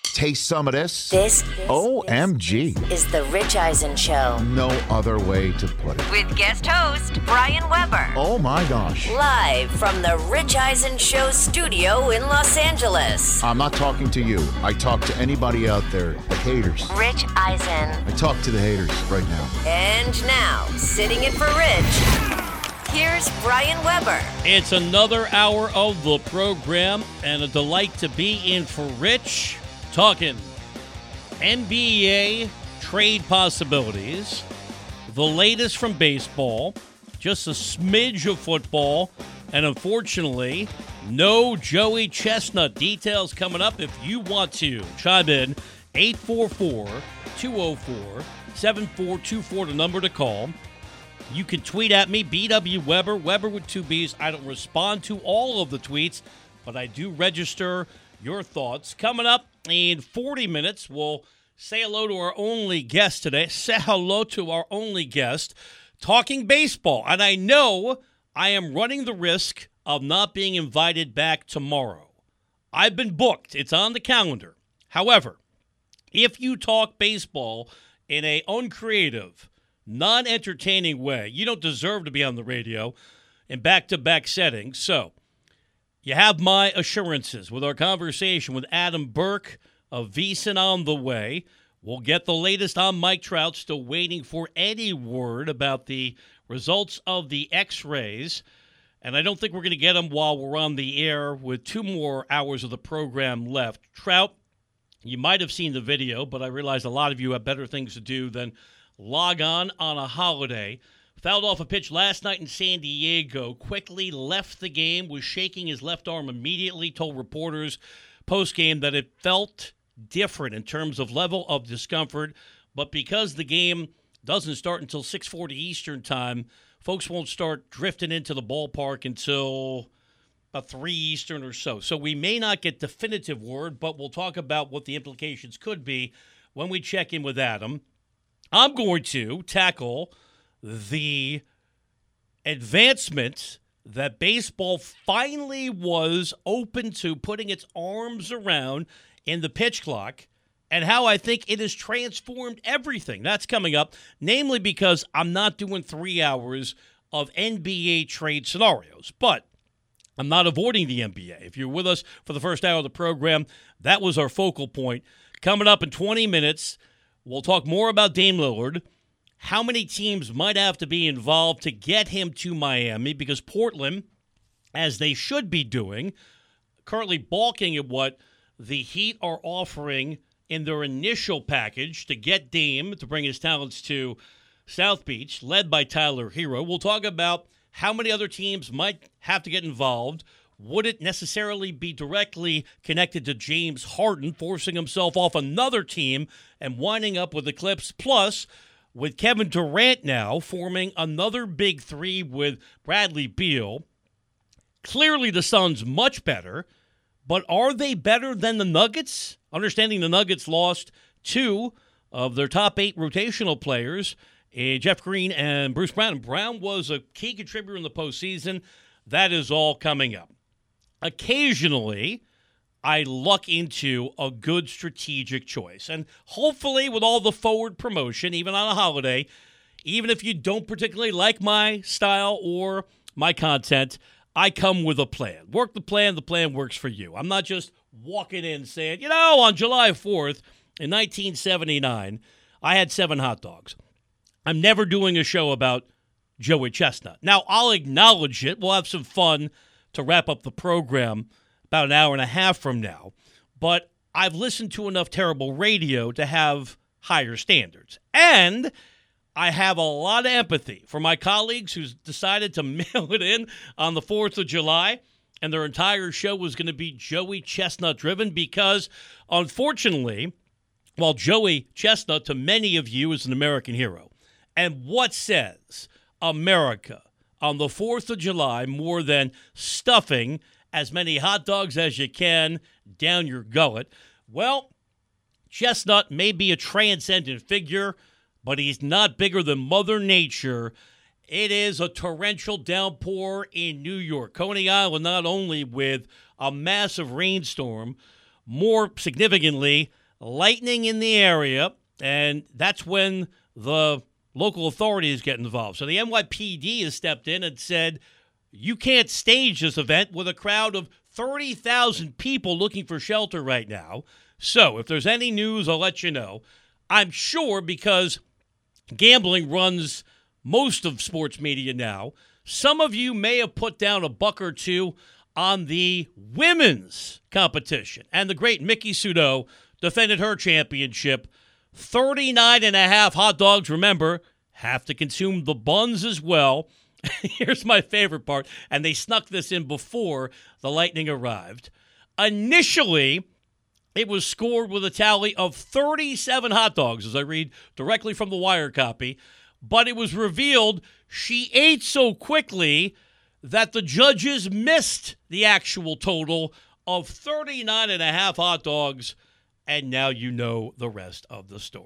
Taste some of this. This OMG. is the Rich Eisen Show. No other way to put it. With guest host Brian Weber. Oh my gosh. Live from the Rich Eisen Show studio in Los Angeles. I'm not talking to you. I talk to anybody out there, the haters. Rich Eisen. I talk to the haters right now. And now, sitting in for Rich, here's Brian Weber. It's another hour of the program, and a delight to be in for Rich. Talking NBA trade possibilities, the latest from baseball, just a smidge of football, and unfortunately, no Joey Chestnut. Details coming up if you want to chime in. 844-204-7424, the number to call. You can tweet at me, BW Weber, Weber with two B's. I don't respond to all of the tweets, but I do register your thoughts. Coming up in 40 minutes, we'll say hello to our only guest today. Say hello to our only guest, talking baseball. And I know I am running the risk of not being invited back tomorrow. I've been booked. It's on the calendar. However, if you talk baseball in an uncreative, non-entertaining way, you don't deserve to be on the radio in back-to-back settings. So, you have my assurances with our conversation with Adam Burke of VSiN on the way. We'll get the latest on Mike Trout, still waiting for any word about the results of the X-rays. And I don't think we're going to get them while we're on the air with 2 more hours of the program left. Trout, you might have seen the video, but I realize a lot of you have better things to do than log on a holiday. Fouled off a pitch last night in San Diego, quickly left the game, was shaking his left arm immediately, told reporters post-game that it felt different in terms of level of discomfort. But because the game doesn't start until 6:40 Eastern time, folks won't start drifting into the ballpark until about 3 Eastern or so. So we may not get definitive word, but we'll talk about what the implications could be when we check in with Adam. I'm going to tackle the advancement that baseball finally was open to putting its arms around in the pitch clock, and how I think it has transformed everything. That's coming up, namely because I'm not doing 3 hours of NBA trade scenarios, but I'm not avoiding the NBA. If you're with us for the first hour of the program, that was our focal point. Coming up in 20 minutes, we'll talk more about Dame Lillard, how many teams might have to be involved to get him to Miami, because Portland, as they should be doing, currently balking at what the Heat are offering in their initial package to get Dame to bring his talents to South Beach, led by Tyler Hero. We'll talk about how many other teams might have to get involved. Would it necessarily be directly connected to James Harden forcing himself off another team and winding up with the Clips? Plus, with Kevin Durant now forming another big three with Bradley Beal, clearly the Suns much better, but are they better than the Nuggets? Understanding the Nuggets lost 2 of their top 8 rotational players, Jeff Green and Bruce Brown. And Brown was a key contributor in the postseason. That is all coming up. Occasionally, I luck into a good strategic choice. And hopefully with all the forward promotion, even on a holiday, even if you don't particularly like my style or my content, I come with a plan. Work the plan works for you. I'm not just walking in saying, on July 4th in 1979, I had 7 hot dogs. I'm never doing a show about Joey Chestnut. Now, I'll acknowledge it. We'll have some fun to wrap up the program about an hour and a half from now. But I've listened to enough terrible radio to have higher standards. And I have a lot of empathy for my colleagues who's decided to mail it in on the 4th of July, and their entire show was going to be Joey Chestnut driven because, unfortunately, while Joey Chestnut to many of you is an American hero, and what says America on the 4th of July more than stuffing as many hot dogs as you can down your gullet? Well, Chestnut may be a transcendent figure, but he's not bigger than Mother Nature. It is a torrential downpour in New York. Coney Island, not only with a massive rainstorm, more significantly, lightning in the area, and that's when the local authorities get involved. So the NYPD has stepped in and said, you can't stage this event with a crowd of 30,000 people looking for shelter right now. So if there's any news, I'll let you know. I'm sure because gambling runs most of sports media now, some of you may have put down $1 or $2 on the women's competition. And the great Miki Sudo defended her championship. 39.5 hot dogs, remember, have to consume the buns as well. Here's my favorite part, and they snuck this in before the Lightning arrived. Initially, it was scored with a tally of 37 hot dogs, as I read directly from the Wire copy, but it was revealed she ate so quickly that the judges missed the actual total of 39.5 hot dogs, and now you know the rest of the story.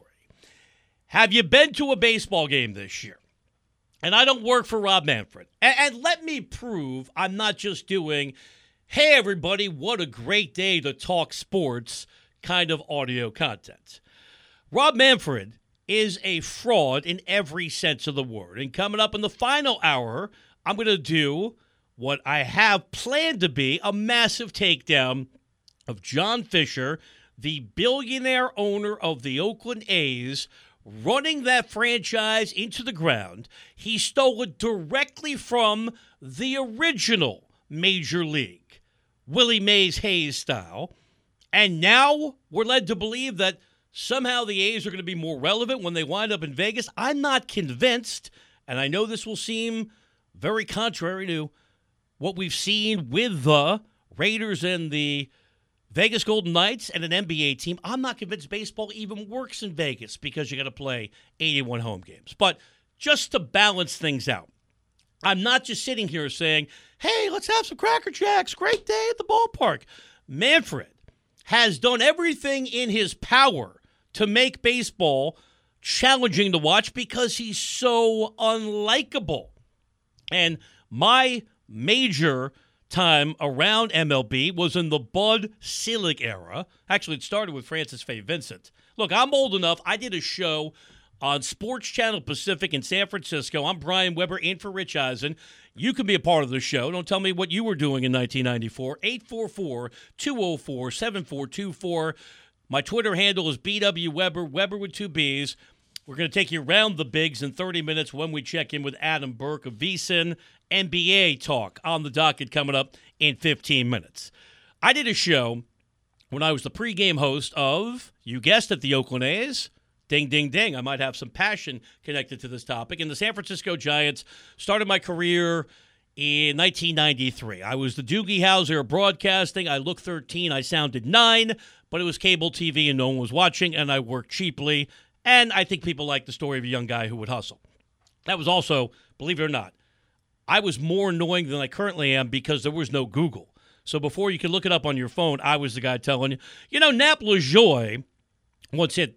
Have you been to a baseball game this year? And I don't work for Rob Manfred. And let me prove I'm not just doing, hey, everybody, what a great day to talk sports kind of audio content. Rob Manfred is a fraud in every sense of the word. And coming up in the final hour, I'm going to do what I have planned to be a massive takedown of John Fisher, the billionaire owner of the Oakland A's, running that franchise into the ground. He stole it directly from the original Major League, Willie Mays Hayes style. And now we're led to believe that somehow the A's are going to be more relevant when they wind up in Vegas. I'm not convinced, and I know this will seem very contrary to what we've seen with the Raiders and the Vegas Golden Knights and an NBA team. I'm not convinced baseball even works in Vegas because you got to play 81 home games. But just to balance things out, I'm not just sitting here saying, hey, let's have some Cracker Jacks. Great day at the ballpark. Manfred has done everything in his power to make baseball challenging to watch because he's so unlikable. And my major time around MLB was in the Bud Selig era. Actually, it started with Francis Fay Vincent. Look, I'm old enough. I did a show on Sports Channel Pacific in San Francisco. I'm Brian Weber in for Rich Eisen. You can be a part of the show. Don't tell me what you were doing in 1994. 844-204-7424. My Twitter handle is BW Weber, Weber with 2 B's. We're going to take you around the bigs in 30 minutes when we check in with Adam Burke of VSiN. NBA talk on the docket coming up in 15 minutes. I did a show when I was the pregame host of, you guessed it, the Oakland A's. Ding, ding, ding. I might have some passion connected to this topic. And the San Francisco Giants started my career in 1993. I was the Doogie Howser of broadcasting. I looked 13. I sounded 9, but it was cable TV and no one was watching, and I worked cheaply. And I think people like the story of a young guy who would hustle. That was also, believe it or not, I was more annoying than I currently am because there was no Google. So before you could look it up on your phone, I was the guy telling you, Nap LaJoie once hit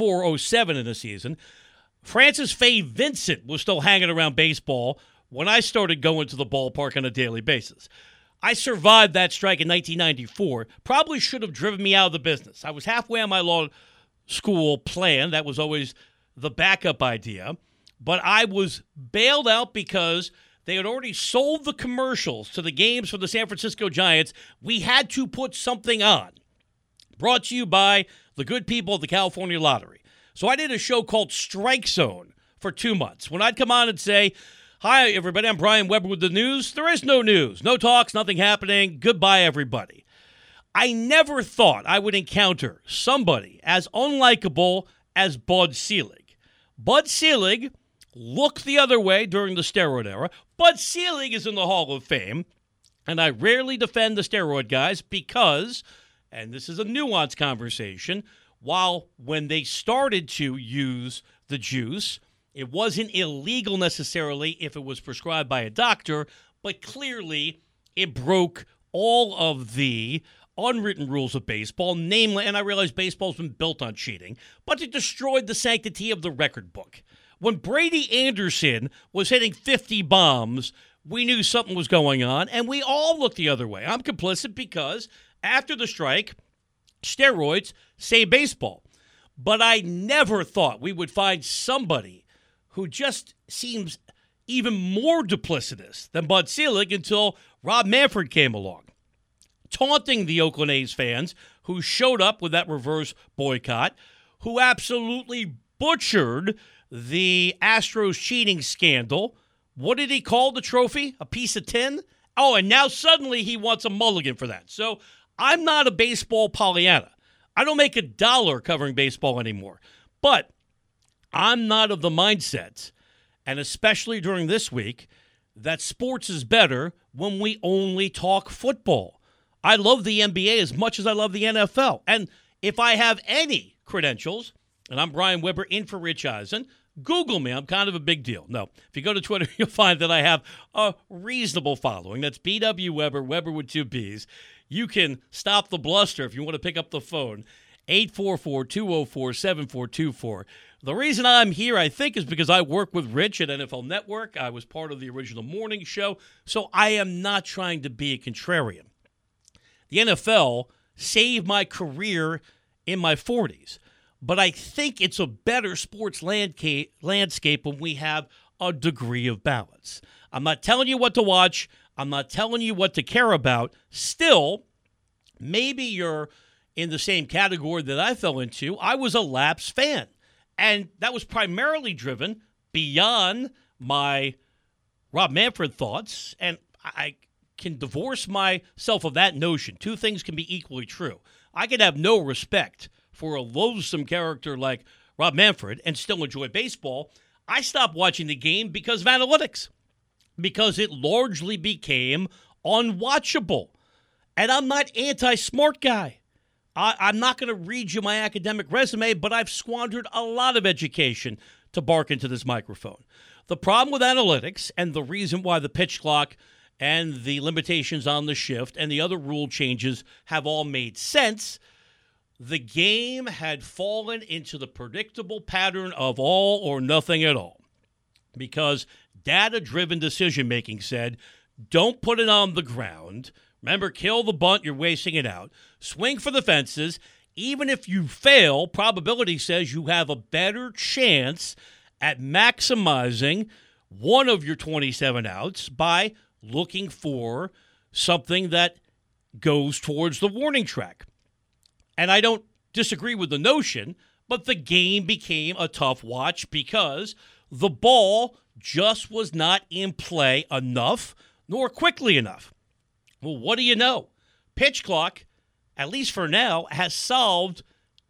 407 in a season. Francis Fay Vincent was still hanging around baseball when I started going to the ballpark on a daily basis. I survived that strike in 1994. Probably should have driven me out of the business. I was halfway on my law school plan. That was always the backup idea. But I was bailed out because they had already sold the commercials to the games for the San Francisco Giants. We had to put something on. Brought to you by the good people of the California Lottery. So I did a show called Strike Zone for 2 months. When I'd come on and say, hi, everybody, I'm Brian Weber with the news. There is no news. No talks, nothing happening. Goodbye, everybody. I never thought I would encounter somebody as unlikable as Bud Selig. Bud Selig looked the other way during the steroid era. Bud Selig is in the Hall of Fame, and I rarely defend the steroid guys because, and this is a nuanced conversation, while when they started to use the juice, it wasn't illegal necessarily if it was prescribed by a doctor, but clearly it broke all of the unwritten rules of baseball, namely, and I realize baseball's been built on cheating, but it destroyed the sanctity of the record book. When Brady Anderson was hitting 50 bombs, we knew something was going on, and we all looked the other way. I'm complicit because after the strike, Steroids save baseball. But I never thought we would find somebody who just seems even more duplicitous than Bud Selig until Rob Manfred came along, taunting the Oakland A's fans who showed up with that reverse boycott, who absolutely butchered the Astros cheating scandal. What did he call the trophy? A piece of tin? Oh, and now suddenly he wants a mulligan for that. So I'm not a baseball Pollyanna. I don't make $1 covering baseball anymore. But I'm not of the mindset, and especially during this week, that sports is better when we only talk football. I love the NBA as much as I love the NFL. And if I have any credentials, and I'm Brian Weber in for Rich Eisen, Google me. I'm kind of a big deal. No, if you go to Twitter, you'll find that I have a reasonable following. That's BW Weber, Weber with 2 B's. You can stop the bluster if you want to pick up the phone, 844-204-7424. The reason I'm here, I think, is because I work with Rich at NFL Network. I was part of the original morning show, so I am not trying to be a contrarian. The NFL saved my career in my 40s, but I think it's a better sports landscape when we have a degree of balance. I'm not telling you what to watch. I'm not telling you what to care about. Still, maybe you're in the same category that I fell into. I was a lapsed fan, and that was primarily driven beyond my Rob Manfred thoughts, and I can divorce myself of that notion. Two things can be equally true. I can have no respect for a loathsome character like Rob Manfred and still enjoy baseball. I stopped watching the game because of analytics, because it largely became unwatchable. And I'm not anti-smart guy. I'm not going to read you my academic resume, but I've squandered a lot of education to bark into this microphone. The problem with analytics and the reason why the pitch clock and the limitations on the shift and the other rule changes have all made sense, the game had fallen into the predictable pattern of all or nothing at all. Because data-driven decision-making said, don't put it on the ground. Remember, kill the bunt, you're wasting it out. Swing for the fences. Even if you fail, probability says you have a better chance at maximizing one of your 27 outs by looking for something that goes towards the warning track. And I don't disagree with the notion, but the game became a tough watch because the ball just was not in play enough nor quickly enough. Well, what do you know? Pitch clock, at least for now, has solved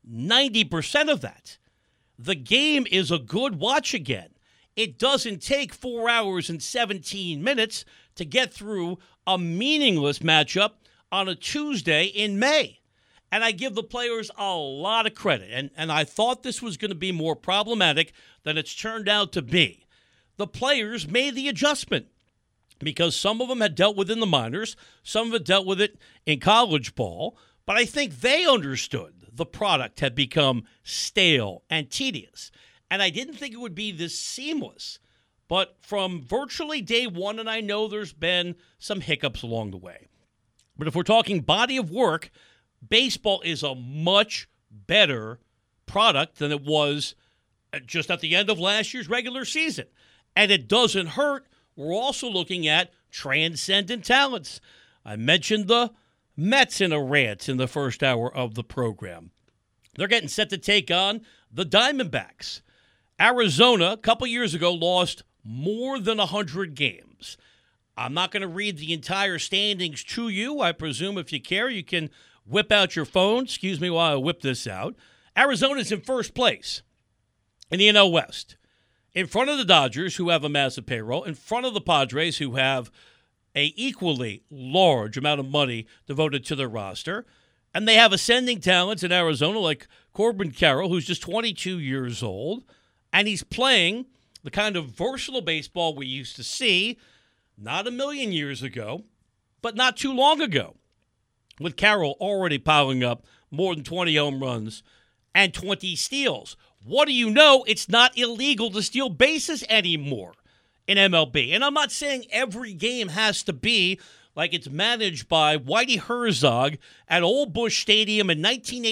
90% of that. The game is a good watch again. It doesn't take 4 hours and 17 minutes to get through a meaningless matchup on a Tuesday in May. And I give the players a lot of credit. And I thought this was going to be more problematic than it's turned out to be. The players made the adjustment because some of them had dealt with it in the minors. Some of it dealt with it in college ball. But I think they understood the product had become stale and tedious. And I didn't think it would be this seamless. But from virtually day one, and I know there's been some hiccups along the way. But if we're talking body of work, baseball is a much better product than it was just at the end of last year's regular season. And it doesn't hurt. We're also looking at transcendent talents. I mentioned the Mets in a rant in the first hour of the program. They're getting set to take on the Diamondbacks. Arizona, a couple years ago, lost more than 100 games. I'm not going to read the entire standings to you. I presume if you care, you can whip out your phone. Excuse me while I whip this out. Arizona's in first place in the NL West, in front of the Dodgers, who have a massive payroll, in front of the Padres, who have a equally large amount of money devoted to their roster. And they have ascending talents in Arizona like Corbin Carroll, who's just 22 years old. And he's playing the kind of versatile baseball we used to see not a million years ago, but not too long ago, with Carroll already piling up more than 20 home runs and 20 steals. What do you know? It's not illegal to steal bases anymore in MLB. And I'm not saying every game has to be like it's managed by Whitey Herzog at Old Busch Stadium in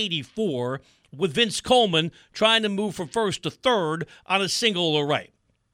1984 with Vince Coleman trying to move from first to third on a single array.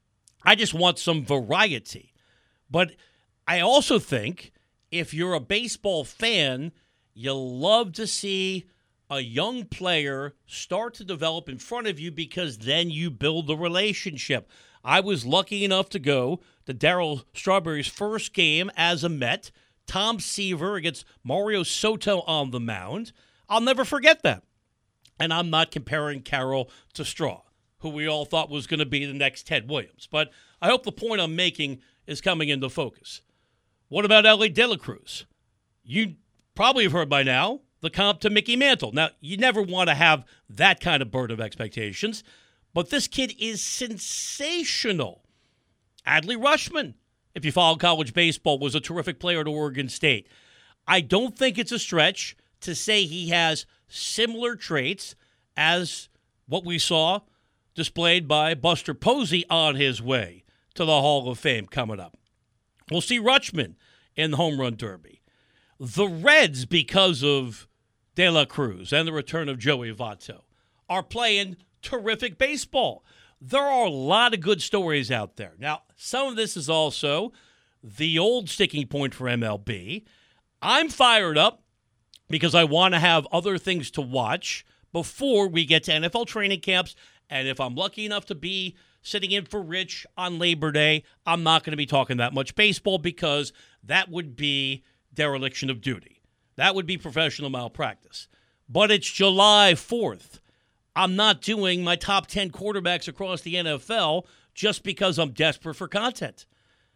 I just want some variety. But I also think if you're a baseball fan, you love to see a young player start to develop in front of you because then you build the relationship. I was lucky enough to go to Darryl Strawberry's first game as a Met, Tom Seaver against Mario Soto on the mound. I'll never forget that. And I'm not comparing Carroll to Straw, who we all thought was going to be the next Ted Williams. But I hope the point I'm making is coming into focus. What about Elly De La Cruz? You probably have heard by now the comp to Mickey Mantle. Now, you never want to have that kind of burden of expectations, but this kid is sensational. Adley Rutschman, if you follow college baseball, was a terrific player at Oregon State. I don't think it's a stretch to say he has similar traits as what we saw displayed by Buster Posey on his way to the Hall of Fame coming up. We'll see Rutschman in the Home Run Derby. The Reds, because of De La Cruz and the return of Joey Votto, are playing terrific baseball. There are a lot of good stories out there. Now, some of this is also the old sticking point for MLB. I'm fired up because I want to have other things to watch before we get to NFL training camps. And if I'm lucky enough to be sitting in for Rich on Labor Day, I'm not going to be talking that much baseball because that would be dereliction of duty. That would be professional malpractice. But it's July 4th. I'm not doing my top 10 quarterbacks across the NFL just because I'm desperate for content.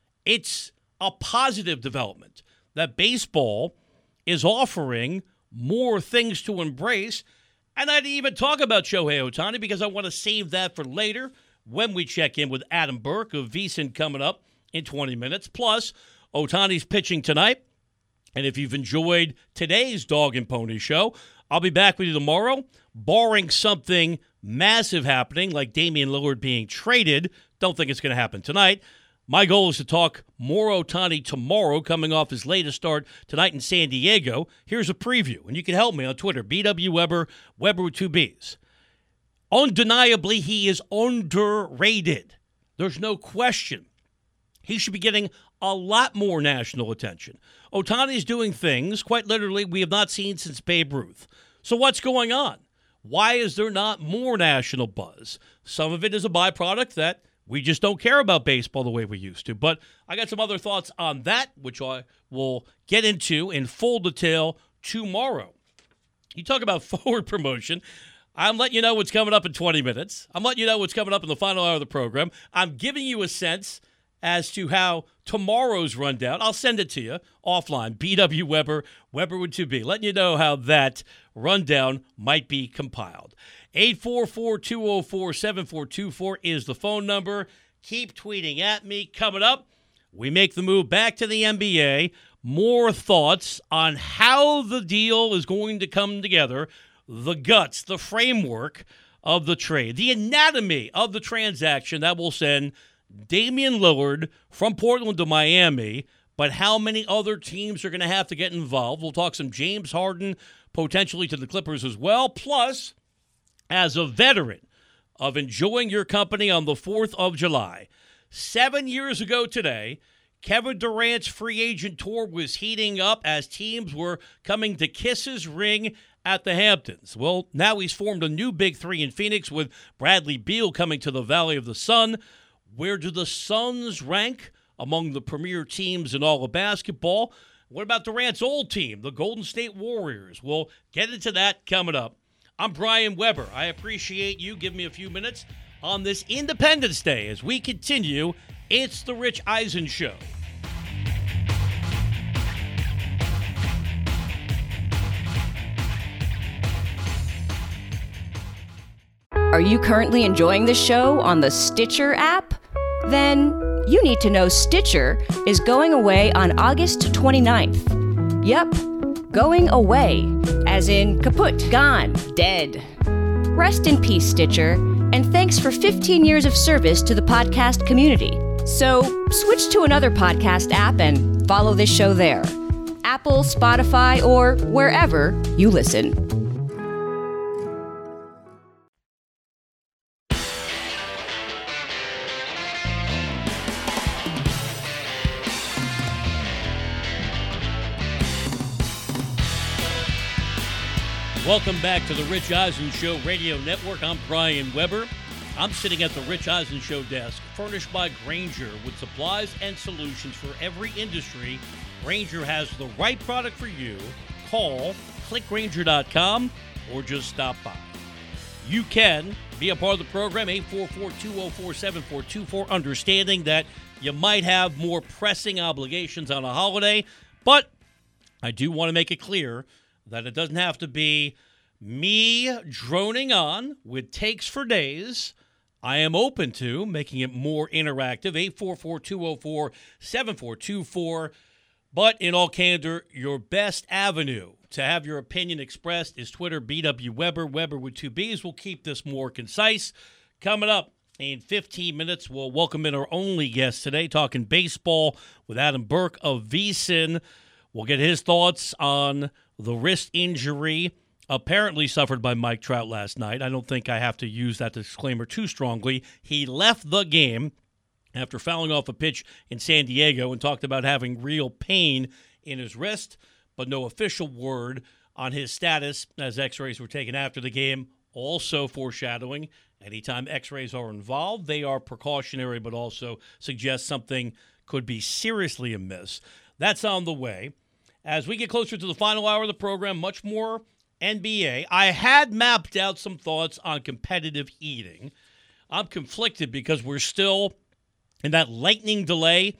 It's a positive development that baseball is offering more things to embrace. And I didn't even talk about Shohei Ohtani because I want to save that for later when we check in with Adam Burke of VSiN coming up in 20 minutes. Plus, Ohtani's pitching tonight. And if you've enjoyed today's Dog and Pony Show, I'll be back with you tomorrow, barring something massive happening like Damian Lillard being traded. Don't think it's going to happen tonight. My goal is to talk more Ohtani tomorrow, coming off his latest start tonight in San Diego. Here's a preview, and you can help me on Twitter, BW Weber, Weber with 2 Bs. Undeniably, he is underrated. There's no question. He should be getting a lot more national attention. Ohtani's doing things, quite literally, we have not seen since Babe Ruth. So what's going on? Why is there not more national buzz? Some of it is a byproduct that we just don't care about baseball the way we used to. But I got some other thoughts on that, which I will get into in full detail tomorrow. You talk about forward promotion. I'm letting you know what's coming up in 20 minutes. I'm letting you know what's coming up in the final hour of the program. I'm giving you a sense as to how tomorrow's rundown, I'll send it to you offline, BW Weber, Weber with 2B, letting you know how that rundown might be compiled. 844-204-7424 is the phone number. Keep tweeting at me. Coming up, we make the move back to the NBA. More thoughts on how the deal is going to come together, the guts, the framework of the trade, the anatomy of the transaction that will send Damian Lillard from Portland to Miami, but how many other teams are going to have to get involved? We'll talk some James Harden, potentially to the Clippers as well. Plus, as a veteran of enjoying your company on the 4th of July, 7 years ago today, Kevin Durant's free agent tour was heating up as teams were coming to kiss his ring at the Hamptons. Well, now he's formed a new big three in Phoenix with Bradley Beal coming to the Valley of the Sun. Where do the Suns rank among the premier teams in all of basketball? What about Durant's old team, the Golden State Warriors? We'll get into that coming up. I'm Brian Weber. I appreciate you giving me a few minutes on this Independence Day as we continue. It's the Rich Eisen Show. Are you currently enjoying the show on the Stitcher app? Then you need to know Stitcher is going away on August 29th. Yep, going away, as in kaput, gone, dead. Rest in peace, Stitcher, and thanks for 15 years of service to the podcast community. So switch to another podcast app and follow this show there. Apple, Spotify, or wherever you listen. Welcome back to the Rich Eisen Show Radio Network. I'm Brian Weber. I'm sitting at the Rich Eisen Show desk, furnished by Grainger, with supplies and solutions for every industry. Grainger has the right product for you. Call, clickgrainger.com, or just stop by. You can be a part of the program, 844-204-7424, understanding that you might have more pressing obligations on a holiday, but I do want to make it clear that it doesn't have to be me droning on with takes for days. I am open to making it more interactive, 844-204-7424. But in all candor, your best avenue to have your opinion expressed is Twitter, BW Weber, Weber with two B's. We'll keep this more concise. Coming up in 15 minutes, we'll welcome in our only guest today, talking baseball with Adam Burke of VSiN. We'll get his thoughts on the wrist injury apparently suffered by Mike Trout last night. I don't think I have to use that disclaimer too strongly. He left the game after fouling off a pitch in San Diego and talked about having real pain in his wrist, but no official word on his status as x-rays were taken after the game. Also foreshadowing, anytime x-rays are involved, they are precautionary, but also suggest something could be seriously amiss. That's on the way. As we get closer to the final hour of the program, much more NBA. I had mapped out some thoughts on competitive eating. I'm conflicted because we're still in that lightning delay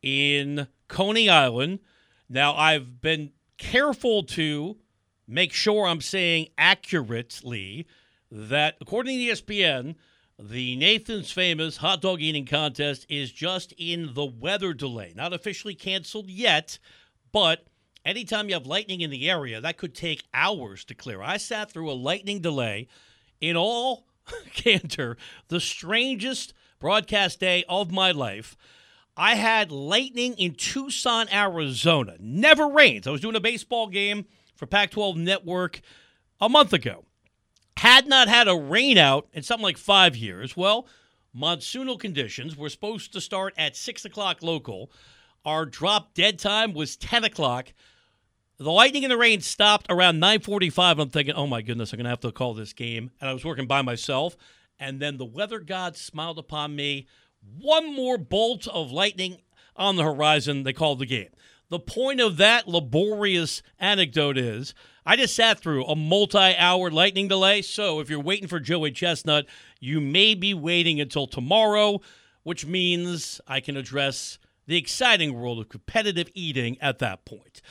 in Coney Island. Now, I've been careful to make sure I'm saying accurately that, according to ESPN, the Nathan's Famous hot dog eating contest is just in the weather delay. Not officially canceled yet, but anytime you have lightning in the area, that could take hours to clear. I sat through a lightning delay in all candor, the strangest broadcast day of my life. I had lightning in Tucson, Arizona. Never rains. I was doing a baseball game for Pac-12 Network a month ago. Had not had a rain out in something like 5 years. Well, monsoonal conditions were supposed to start at 6 o'clock local. Our drop dead time was 10 o'clock. The lightning and the rain stopped around 9:45. I'm thinking, oh, my goodness, I'm going to have to call this game. And I was working by myself. And then the weather god smiled upon me. One more bolt of lightning on the horizon. They called the game. The point of that laborious anecdote is I just sat through a multi-hour lightning delay. So if you're waiting for Joey Chestnut, you may be waiting until tomorrow, which means I can address the exciting world of competitive eating at that point.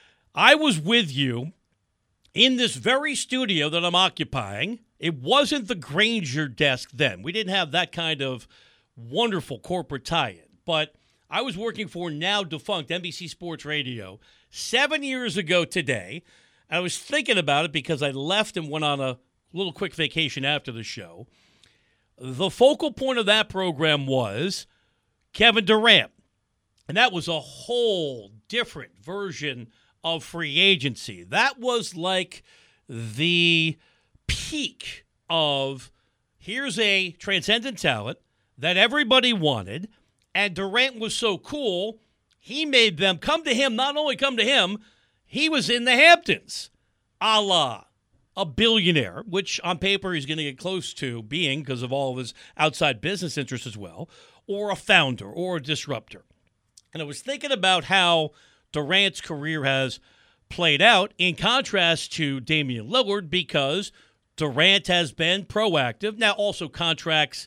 I was with you in this very studio that I'm occupying. It wasn't the Grainger desk then. We didn't have that kind of wonderful corporate tie-in. But I was working for now defunct NBC Sports Radio 7 years ago today. And I was thinking about it because I left and went on a little quick vacation after the show. The focal point of that program was Kevin Durant. And that was a whole different version of free agency. That was like the peak of here's a transcendent talent that everybody wanted, and Durant was so cool, he made them come to him. Not only come to him, he was in the Hamptons, a la a billionaire, which on paper he's going to get close to being because of all of his outside business interests as well, or a founder or a disruptor. And I was thinking about how Durant's career has played out in contrast to Damian Lillard because Durant has been proactive. Now, also contracts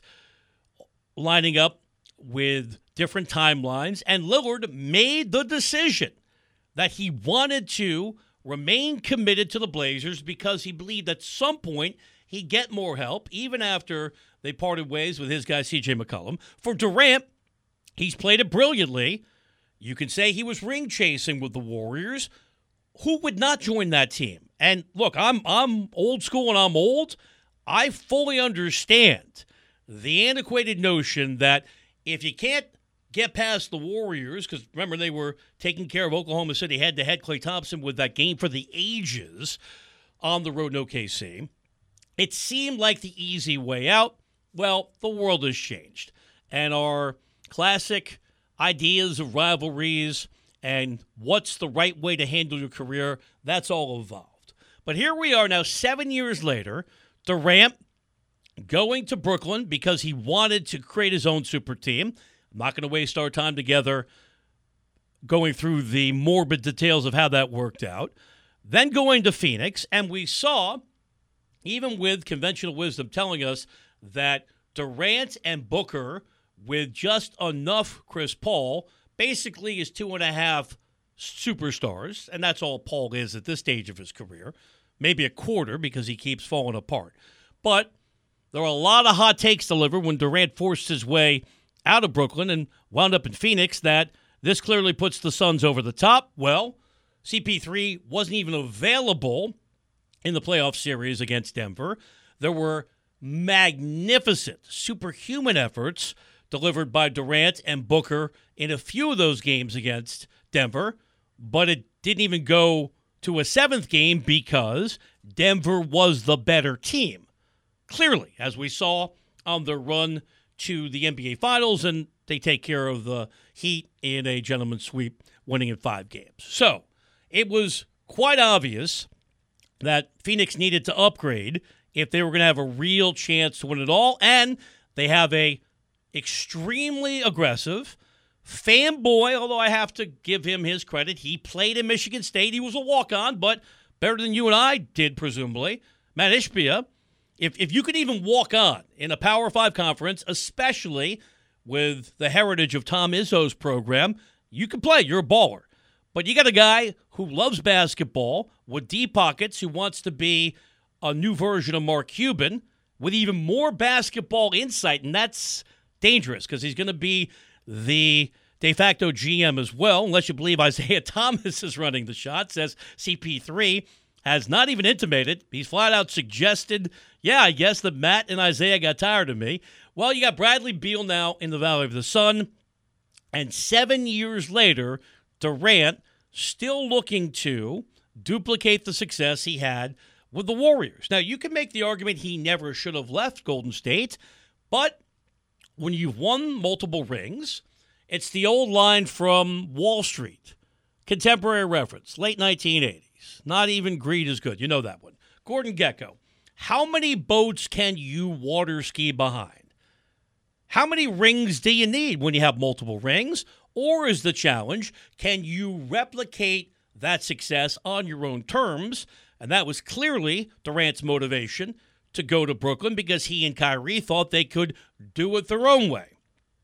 lining up with different timelines, and Lillard made the decision that he wanted to remain committed to the Blazers because he believed at some point he'd get more help, even after they parted ways with his guy C.J. McCollum. For Durant, he's played it brilliantly. You can say he was ring chasing with the Warriors. Who would not join that team? And look, I'm old school and I'm old. I fully understand the antiquated notion that if you can't get past the Warriors, because remember they were taking care of Oklahoma City head-to-head. Klay Thompson with that game for the ages on the road in OKC. It seemed like the easy way out. Well, the world has changed, and our classic ideas of rivalries and what's the right way to handle your career, that's all evolved. But here we are now 7 years later, Durant going to Brooklyn because he wanted to create his own super team. I'm not going to waste our time together going through the morbid details of how that worked out. Then going to Phoenix, and we saw, even with conventional wisdom telling us that Durant and Booker, with just enough Chris Paul, basically is 2.5 superstars, and that's all Paul is at this stage of his career. Maybe a quarter because he keeps falling apart. But there were a lot of hot takes delivered when Durant forced his way out of Brooklyn and wound up in Phoenix that this clearly puts the Suns over the top. Well, CP3 wasn't even available in the playoff series against Denver. There were magnificent, superhuman efforts delivered by Durant and Booker in a few of those games against Denver, but it didn't even go to a seventh game because Denver was the better team. Clearly, as we saw on their run to the NBA Finals, and they take care of the Heat in a gentleman's sweep, winning in 5 games. So it was quite obvious that Phoenix needed to upgrade if they were going to have a real chance to win it all, and they have a extremely aggressive fanboy, although I have to give him his credit. He played in Michigan State. He was a walk-on, but better than you and I did, presumably. Matt Ishbia, if you could even walk on in a Power 5 conference, especially with the heritage of Tom Izzo's program, you can play. You're a baller. But you got a guy who loves basketball with deep pockets, who wants to be a new version of Mark Cuban with even more basketball insight, and that's dangerous because he's going to be the de facto GM as well, unless you believe Isaiah Thomas is running the shots, as CP3 has not even intimated. He's flat out suggested, I guess that Matt and Isaiah got tired of me. Well, you got Bradley Beal now in the Valley of the Sun, and 7 years later, Durant still looking to duplicate the success he had with the Warriors. Now, you can make the argument he never should have left Golden State, but when you've won multiple rings, it's the old line from Wall Street, contemporary reference, late 1980s. Not even greed is good. You know that one. Gordon Gekko, how many boats can you water ski behind? How many rings do you need when you have multiple rings? Or is the challenge, can you replicate that success on your own terms? And that was clearly Durant's motivation to go to Brooklyn, because he and Kyrie thought they could do it their own way.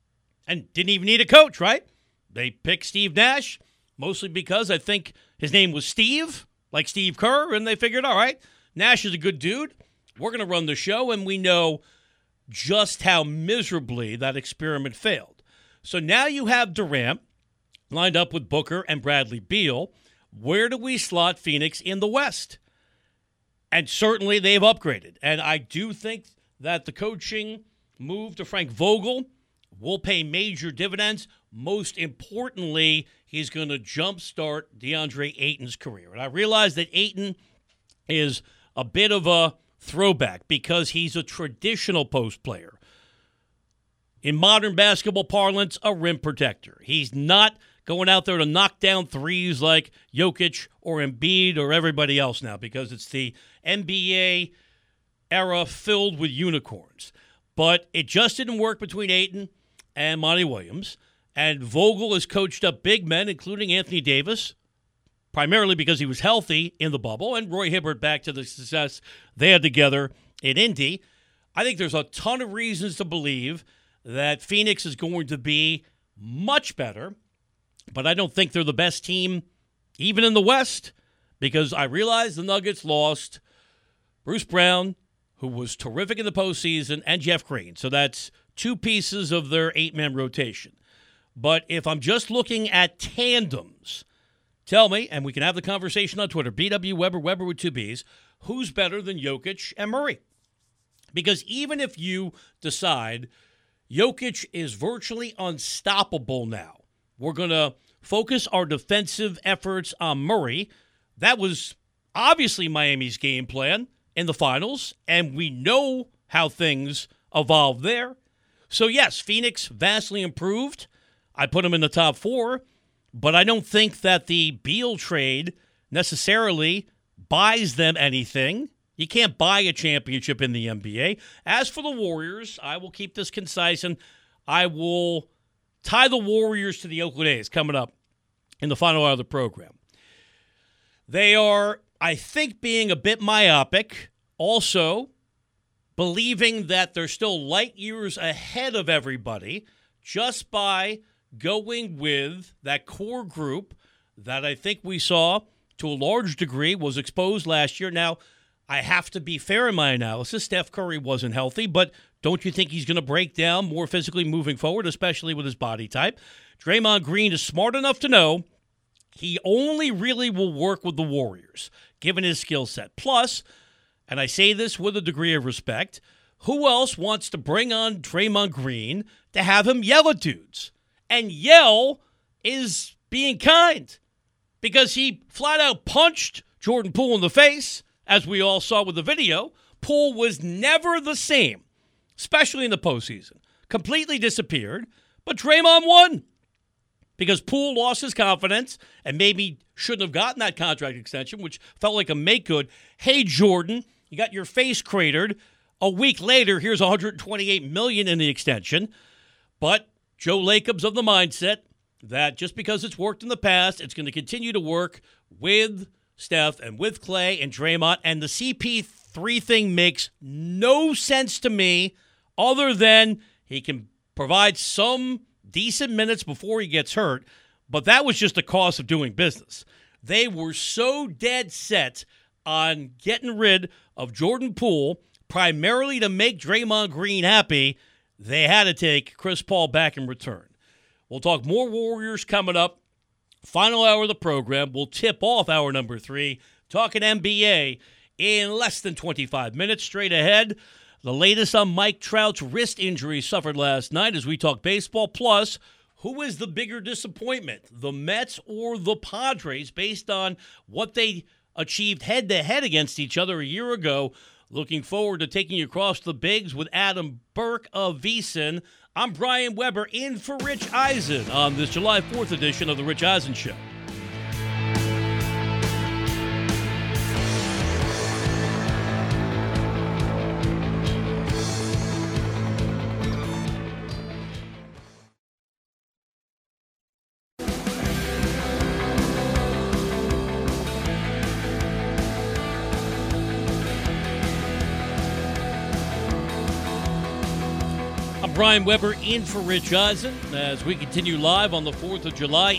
And didn't even need a coach, right? They picked Steve Nash, mostly because I think his name was Steve, like Steve Kerr, and they figured, all right, Nash is a good dude. We're going to run the show, and we know just how miserably that experiment failed. So now you have Durant lined up with Booker and Bradley Beal. Where do we slot Phoenix in the West? And certainly they've upgraded. And I do think that the coaching move to Frank Vogel will pay major dividends. Most importantly, he's going to jumpstart DeAndre Ayton's career. And I realize that Ayton is a bit of a throwback because he's a traditional post player. In modern basketball parlance, a rim protector. He's not going out there to knock down threes like Jokic or Embiid or everybody else now, because it's the NBA era filled with unicorns. But it just didn't work between Ayton and Monty Williams. And Vogel has coached up big men, including Anthony Davis, primarily because he was healthy in the bubble, and Roy Hibbert back to the success they had together in Indy. I think there's a ton of reasons to believe that Phoenix is going to be much better, but I don't think they're the best team even in the West, because I realize the Nuggets lost Bruce Brown, who was terrific in the postseason, and Jeff Green. So that's 2 pieces of their 8-man rotation. But if I'm just looking at tandems, tell me, and we can have the conversation on Twitter, BW Weber, Weber with 2 Bs, who's better than Jokic and Murray? Because even if you decide Jokic is virtually unstoppable now. We're going to focus our defensive efforts on Murray. That was obviously Miami's game plan in the finals, and we know how things evolved there. So, yes, Phoenix vastly improved. I put them in the top 4, but I don't think that the Beal trade necessarily buys them anything. You can't buy a championship in the NBA. As for the Warriors, I will keep this concise, and I will tie the Warriors to the Oakland A's coming up in the final hour of the program. They are, I think, being a bit myopic, also believing that they're still light years ahead of everybody just by going with that core group that I think we saw to a large degree was exposed last year. Now, I have to be fair in my analysis. Steph Curry wasn't healthy, but don't you think he's going to break down more physically moving forward, especially with his body type? Draymond Green is smart enough to know he only really will work with the Warriors, given his skill set. Plus, and I say this with a degree of respect, who else wants to bring on Draymond Green to have him yell at dudes? And yell is being kind, because he flat out punched Jordan Poole in the face. As we all saw with the video, Poole was never the same, especially in the postseason. Completely disappeared, but Draymond won because Poole lost his confidence and maybe shouldn't have gotten that contract extension, which felt like a make-good. Hey, Jordan, you got your face cratered. A week later, here's $128 million in the extension. But Joe Lacob's of the mindset that just because it's worked in the past, it's going to continue to work with Steph and with Clay and Draymond, and the CP3 thing makes no sense to me other than he can provide some decent minutes before he gets hurt, but that was just the cost of doing business. They were so dead set on getting rid of Jordan Poole, primarily to make Draymond Green happy, they had to take Chris Paul back in return. We'll talk more Warriors coming up. Final hour of the program. We'll tip off hour number 3, talking NBA in less than 25 minutes. Straight ahead, the latest on Mike Trout's wrist injury suffered last night as we talk baseball. Plus, who is the bigger disappointment, the Mets or the Padres, based on what they achieved head-to-head against each other a year ago? Looking forward to taking you across the bigs with Adam Burke of VSiN. I'm Brian Weber in for Rich Eisen on this July 4th edition of The Rich Eisen Show. Brian Weber in for Rich Eisen as we continue live on the 4th of July.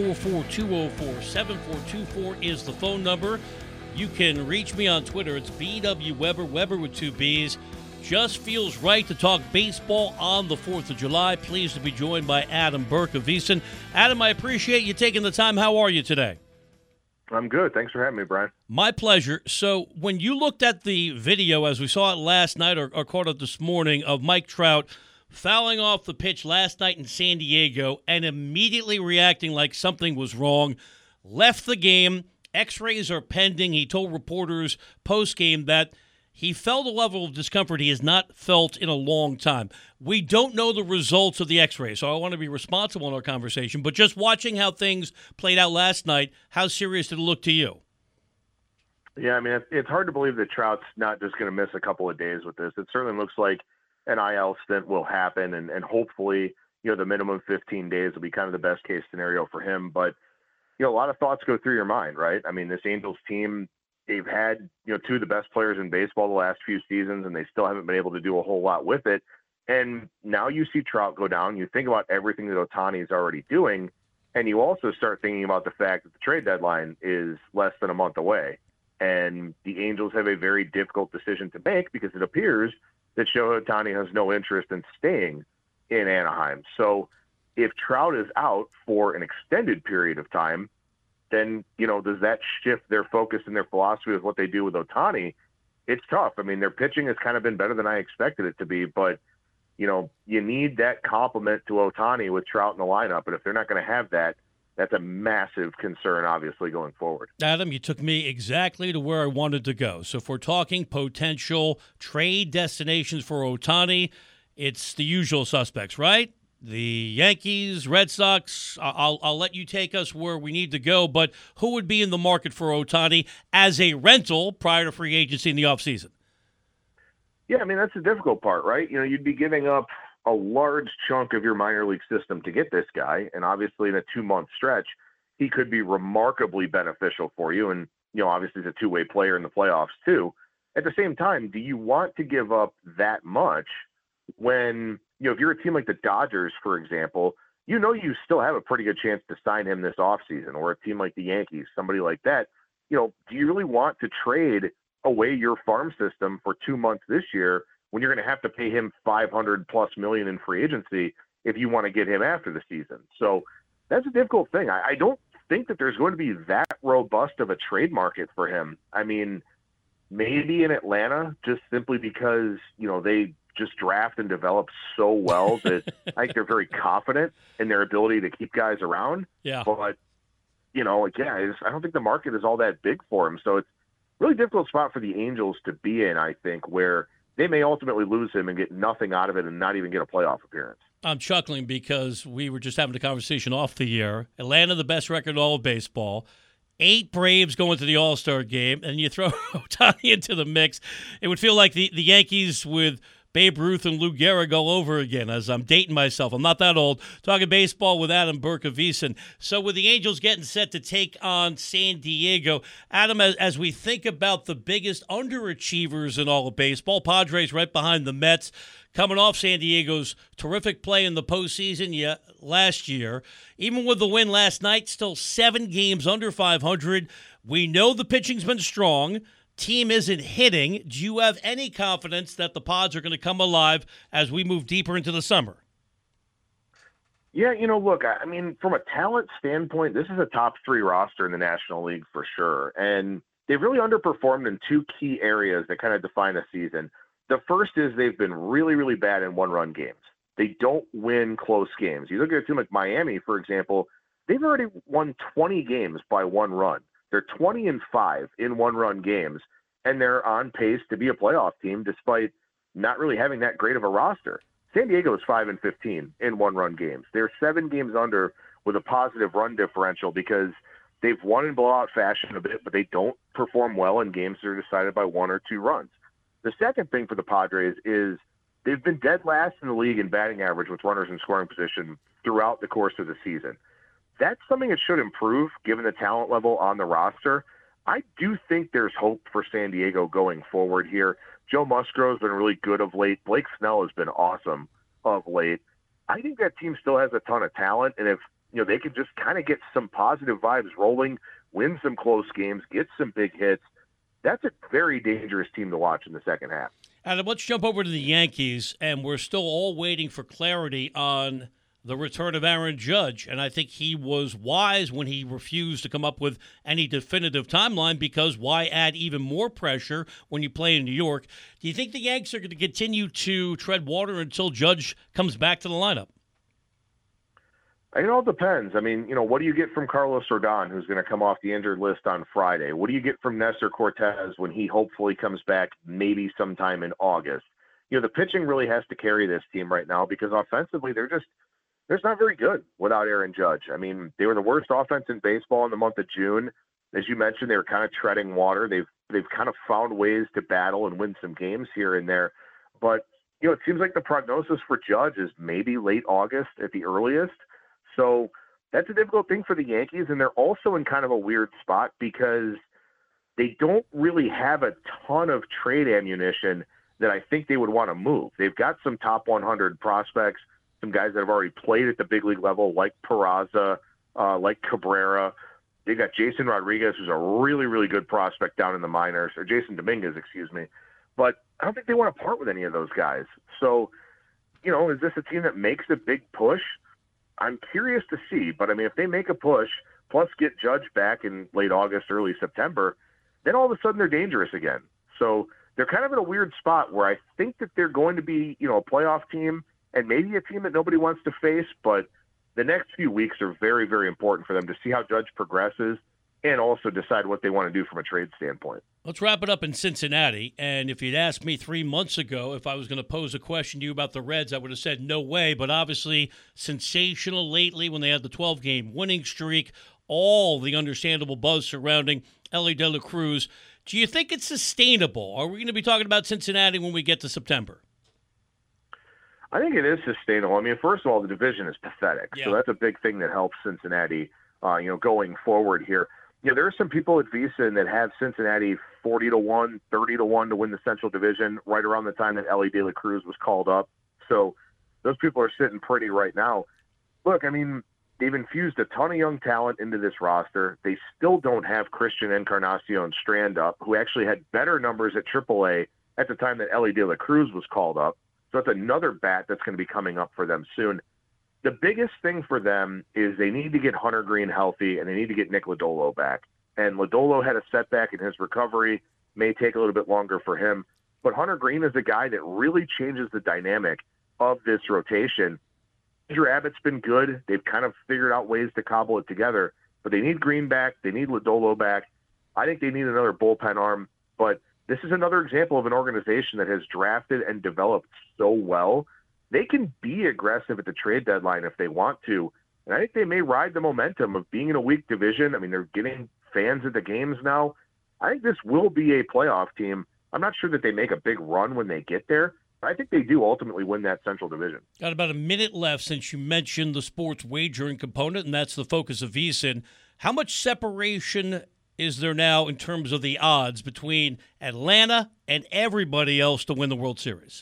844-204-7424 is the phone number. You can reach me on Twitter. It's BW Weber, Weber with 2 B's. Just feels right to talk baseball on the 4th of July. Pleased to be joined by Adam Burke of VSiN. Adam, I appreciate you taking the time. How are you today? I'm good. Thanks for having me, Brian. My pleasure. So when you looked at the video, as we saw it last night or caught it this morning, of Mike Trout fouling off the pitch last night in San Diego and immediately reacting like something was wrong, left the game. X-rays are pending. He told reporters post-game that he felt a level of discomfort he has not felt in a long time. We don't know the results of the X-rays, so I want to be responsible in our conversation. But just watching how things played out last night, how serious did it look to you? Yeah, I mean, it's hard to believe that Trout's not just going to miss a couple of days with this. It certainly looks like an IL stint will happen, and hopefully, the minimum 15 days will be kind of the best case scenario for him. But, a lot of thoughts go through your mind, right? I mean, this Angels team, they've had, 2 of the best players in baseball the last few seasons, and they still haven't been able to do a whole lot with it. And now you see Trout go down. You think about everything that Ohtani is already doing, and you also start thinking about the fact that the trade deadline is less than a month away. And the Angels have a very difficult decision to make because it appears that Shohei Ohtani has no interest in staying in Anaheim. So if Trout is out for an extended period of time, then, does that shift their focus and their philosophy of what they do with Ohtani? It's tough. I mean, their pitching has kind of been better than I expected it to be, but, you need that complement to Ohtani with Trout in the lineup. And if they're not going to have that, that's a massive concern, obviously, going forward. Adam, you took me exactly to where I wanted to go. So if we're talking potential trade destinations for Ohtani, it's the usual suspects, right? The Yankees, Red Sox. I'll let you take us where we need to go, but who would be in the market for Ohtani as a rental prior to free agency in the offseason? Yeah, I mean, that's the difficult part, right? You'd be giving up a large chunk of your minor league system to get this guy, and obviously in a 2-month stretch, he could be remarkably beneficial for you, and, obviously he's a two-way player in the playoffs too. At the same time, do you want to give up that much when, if you're a team like the Dodgers, for example, you still have a pretty good chance to sign him this offseason, or a team like the Yankees, somebody like that. Do you really want to trade away your farm system for 2 months this year when you're going to have to pay him $500+ million in free agency if you want to get him after the season? So that's a difficult thing. I don't think that there's going to be that robust of a trade market for him. I mean, maybe in Atlanta, just simply because, they just draft and develop so well that I think they're very confident in their ability to keep guys around. Yeah. But, again, I don't think the market is all that big for him. So it's a really difficult spot for the Angels to be in, I think, where they may ultimately lose him and get nothing out of it and not even get a playoff appearance. I'm chuckling because we were just having a conversation off the air. Atlanta, the best record in all of baseball. 8 Braves going to the All-Star game, and you throw Ohtani into the mix. It would feel like the Yankees with Babe Ruth and Lou Gehrig all over again, as I'm dating myself. I'm not that old. Talking baseball with Adam Berkevisen. So with the Angels getting set to take on San Diego, Adam, as we think about the biggest underachievers in all of baseball, Padres right behind the Mets, coming off San Diego's terrific play in the postseason last year. Even with the win last night, still 7 games under 500. We know the pitching's been strong. Team isn't hitting. Do you have any confidence that the Pods are going to come alive as we move deeper into the summer? Yeah, look, I mean, from a talent standpoint, this is a top 3 roster in the National League for sure. And they've really underperformed in 2 key areas that kind of define a season. The first is they've been really, really bad in one-run games. They don't win close games. You look at a team like Miami, for example, they've already won 20 games by 1 run. They're 20-5 in one-run games, and they're on pace to be a playoff team despite not really having that great of a roster. San Diego is 5-15 in one-run games. They're 7 games under with a positive run differential because they've won in blowout fashion a bit, but they don't perform well in games that are decided by 1 or 2 runs. The second thing for the Padres is they've been dead last in the league in batting average with runners in scoring position throughout the course of the season. That's something that should improve given the talent level on the roster. I do think there's hope for San Diego going forward here. Joe Musgrove's been really good of late. Blake Snell has been awesome of late. I think that team still has a ton of talent, and if they can just kind of get some positive vibes rolling, win some close games, get some big hits, that's a very dangerous team to watch in the second half. Adam, let's jump over to the Yankees, and we're still all waiting for clarity on the return of Aaron Judge, and I think he was wise when he refused to come up with any definitive timeline, because why add even more pressure when you play in New York? Do you think the Yanks are going to continue to tread water until Judge comes back to the lineup? It all depends. I mean, what do you get from Carlos Rodon, who's going to come off the injured list on Friday? What do you get from Nestor Cortez when he hopefully comes back maybe sometime in August? The pitching really has to carry this team right now because offensively they're not very good without Aaron Judge. I mean, they were the worst offense in baseball in the month of June. As you mentioned, they were kind of treading water. They've kind of found ways to battle and win some games here and there. But, it seems like the prognosis for Judge is maybe late August at the earliest. So that's a difficult thing for the Yankees. And they're also in kind of a weird spot because they don't really have a ton of trade ammunition that I think they would want to move. They've got some top 100 prospects, some guys that have already played at the big league level, like Peraza, like Cabrera. They got Jason Rodriguez, who's a really, really good prospect down in the minors, or Jason Dominguez, excuse me. But I don't think they want to part with any of those guys. So, is this a team that makes a big push? I'm curious to see. But, I mean, if they make a push, plus get Judge back in late August, early September, then all of a sudden they're dangerous again. So they're kind of in a weird spot where I think that they're going to be, a playoff team and maybe a team that nobody wants to face, but the next few weeks are very, very important for them to see how Judge progresses and also decide what they want to do from a trade standpoint. Let's wrap it up in Cincinnati. And if you'd asked me 3 months ago if I was going to pose a question to you about the Reds, I would have said no way. But obviously, sensational lately when they had the 12-game winning streak, all the understandable buzz surrounding Elly De La Cruz. Do you think it's sustainable? Are we going to be talking about Cincinnati when we get to September? I think it is sustainable. I mean, first of all, the division is pathetic. Yeah. So that's a big thing that helps Cincinnati, going forward here. There are some people at VSiN that have Cincinnati 40-1, 30-1 to win the Central Division right around the time that Elly De La Cruz was called up. So those people are sitting pretty right now. Look, I mean, they've infused a ton of young talent into this roster. They still don't have Christian Encarnacion Strand up, who actually had better numbers at AAA at the time that Elly De La Cruz was called up. So that's another bat that's going to be coming up for them soon. The biggest thing for them is they need to get Hunter Green healthy, and they need to get Nick Lodolo back. And Lodolo had a setback in his recovery, may take a little bit longer for him. But Hunter Green is a guy that really changes the dynamic of this rotation. Andrew Abbott's been good. They've kind of figured out ways to cobble it together. But they need Green back. They need Lodolo back. I think they need another bullpen arm. But this is another example of an organization that has drafted and developed so well. They can be aggressive at the trade deadline if they want to. And I think they may ride the momentum of being in a weak division. I mean, they're getting fans at the games now. I think this will be a playoff team. I'm not sure that they make a big run when they get there. I think they do ultimately win that Central Division. Got about a minute left since you mentioned the sports wagering component, and that's the focus of VSiN. How much separation is there now in terms of the odds between Atlanta and everybody else to win the World Series?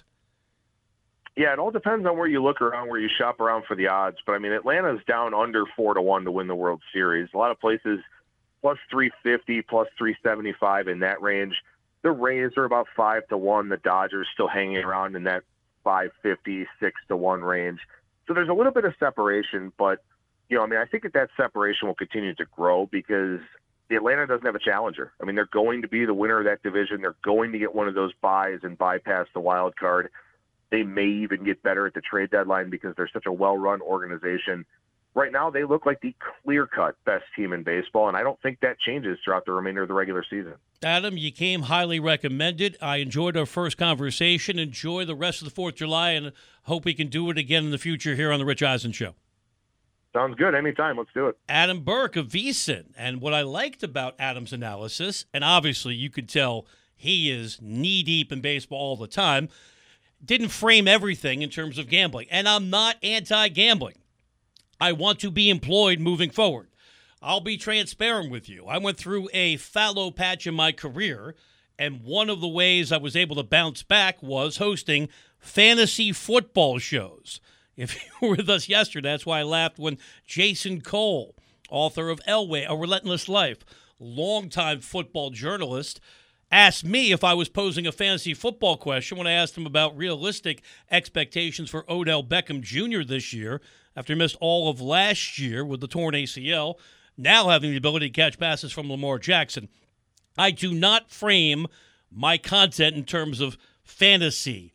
Yeah, it all depends on where you look around, where you shop around for the odds. But, I mean, Atlanta's down under 4-1 to win the World Series. A lot of places plus 350, plus 375 in that range. The Rays are about 5-1. The Dodgers still hanging around in that 550, 6-1 range. So there's a little bit of separation, but, I think that separation will continue to grow because Atlanta doesn't have a challenger. I mean, they're going to be the winner of that division. They're going to get one of those buys and bypass the wild card. They may even get better at the trade deadline because they're such a well-run organization. Right now, they look like the clear-cut best team in baseball, and I don't think that changes throughout the remainder of the regular season. Adam, you came highly recommended. I enjoyed our first conversation. Enjoy the rest of the 4th of July, and hope we can do it again in the future here on The Rich Eisen Show. Sounds good. Anytime. Let's do it. Adam Burke of VSiN. And what I liked about Adam's analysis, and obviously you could tell he is knee-deep in baseball all the time, didn't frame everything in terms of gambling. And I'm not anti-gambling. I want to be employed moving forward. I'll be transparent with you. I went through a fallow patch in my career, and one of the ways I was able to bounce back was hosting fantasy football shows. If you were with us yesterday, that's why I laughed when Jason Cole, author of Elway, A Relentless Life, longtime football journalist, asked me if I was posing a fantasy football question when I asked him about realistic expectations for Odell Beckham Jr. this year after he missed all of last year with the torn ACL, now having the ability to catch passes from Lamar Jackson. I do not frame my content in terms of fantasy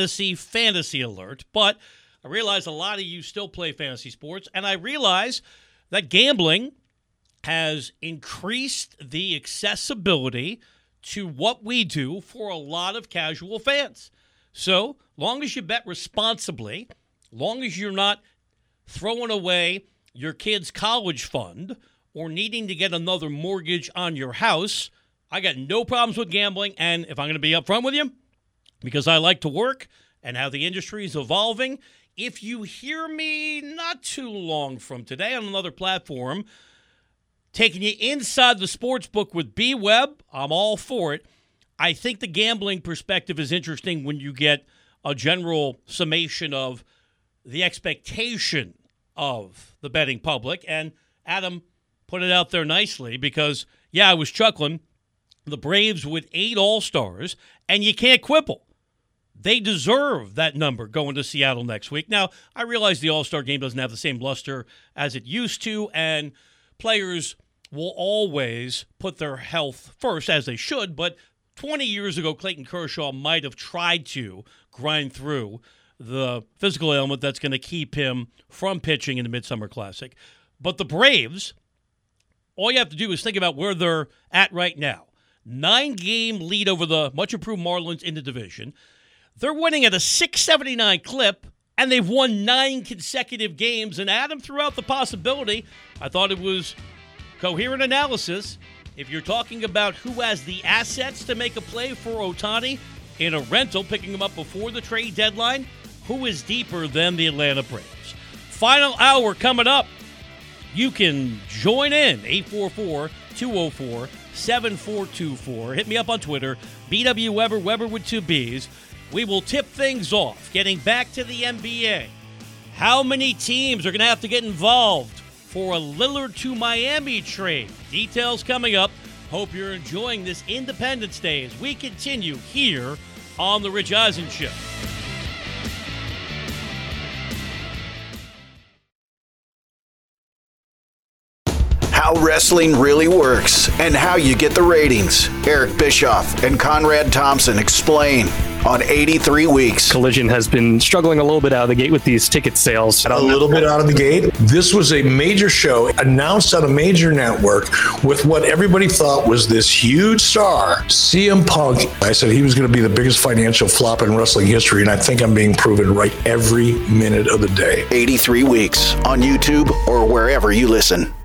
alert, but I realize a lot of you still play fantasy sports, and I realize that gambling has increased the accessibility to what we do for a lot of casual fans. So, long as you bet responsibly, long as you're not throwing away your kid's college fund or needing to get another mortgage on your house, I got no problems with gambling. And if I'm going to be upfront with you, because I like to work and how the industry is evolving, if you hear me not too long from today on another platform, taking you inside the sports book with B-Web, I'm all for it. I think the gambling perspective is interesting when you get a general summation of the expectation of the betting public. And Adam put it out there nicely because, I was chuckling. The Braves with 8 All-Stars, and you can't quibble. They deserve that number going to Seattle next week. Now, I realize the All-Star game doesn't have the same luster as it used to, and players will always put their health first, as they should, but 20 years ago, Clayton Kershaw might have tried to grind through the physical ailment that's going to keep him from pitching in the Midsummer Classic. But the Braves, all you have to do is think about where they're at right now. 9-game lead over the much-improved Marlins in the division. They're winning at a .679 clip, and they've won 9 consecutive games. And Adam threw out the possibility. I thought it was coherent analysis. If you're talking about who has the assets to make a play for Ohtani in a rental, picking him up before the trade deadline, who is deeper than the Atlanta Braves? Final hour coming up. You can join in, 844-204-7424. Hit me up on Twitter, BW Weber, Weber with 2 Bs. We will tip things off, getting back to the NBA. How many teams are going to have to get involved for a Lillard to Miami trade? Details coming up. Hope you're enjoying this Independence Day as we continue here on The Rich Eisen Show. How wrestling really works and how you get the ratings. Eric Bischoff and Conrad Thompson explain on 83 Weeks. Collision has been struggling a little bit out of the gate with these ticket sales. A little bit out of the gate. This was a major show announced on a major network with what everybody thought was this huge star, CM Punk. I said he was going to be the biggest financial flop in wrestling history, and I think I'm being proven right every minute of the day. 83 Weeks on YouTube or wherever you listen.